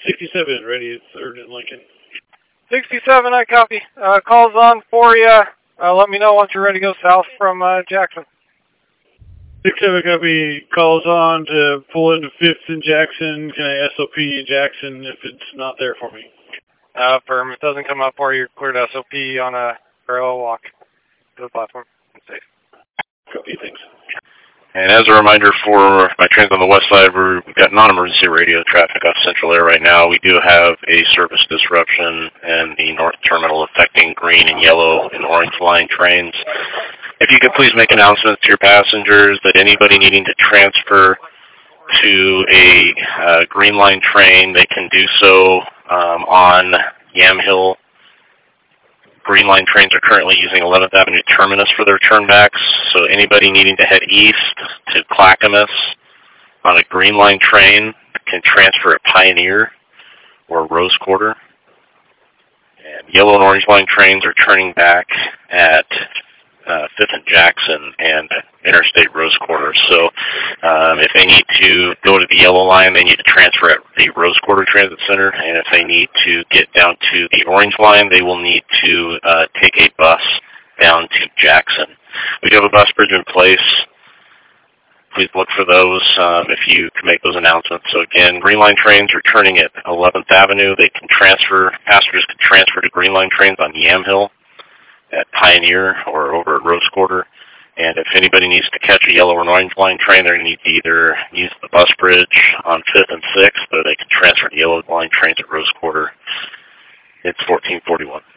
67, ready at 3rd and Lincoln. 67, I copy. Calls on for you. Let me know once you're ready to go south from Jackson. 67, copy. Calls on to pull into 5th and Jackson. Can I SOP in Jackson if it's not there for me? Firm. If it doesn't come up for you, cleared SOP on a parallel walk to the platform. Safe. Copy, thanks. And as a reminder for my trains on the west side, we've got non-emergency radio traffic off Central Air right now. We do have a service disruption in the north terminal affecting green and yellow and orange line trains. If you could please make announcements to your passengers that anybody needing to transfer to a green line train, they can do so on Yamhill. Green line trains are currently using 11th Avenue Terminus for their turnbacks, so anybody needing to head east to Clackamas on a green line train can transfer at Pioneer or Rose Quarter. And yellow and orange line trains are turning back at 5th and Jackson and Interstate Rose Quarter. So if they need to go to the yellow line, they need to transfer at the Rose Quarter Transit Center. And if they need to get down to the orange line, they will need to take a bus down to Jackson. We do have a bus bridge in place. Please look for those if you can make those announcements. So again, Green Line trains are turning at 11th Avenue. They can transfer, passengers can transfer to Green Line trains on Yamhill at Pioneer or over at Rose Quarter. And if anybody needs to catch a yellow or orange line train, they're going to need to either use the bus bridge on 5th and 6th, or they can transfer to yellow line trains at Rose Quarter. It's 1441.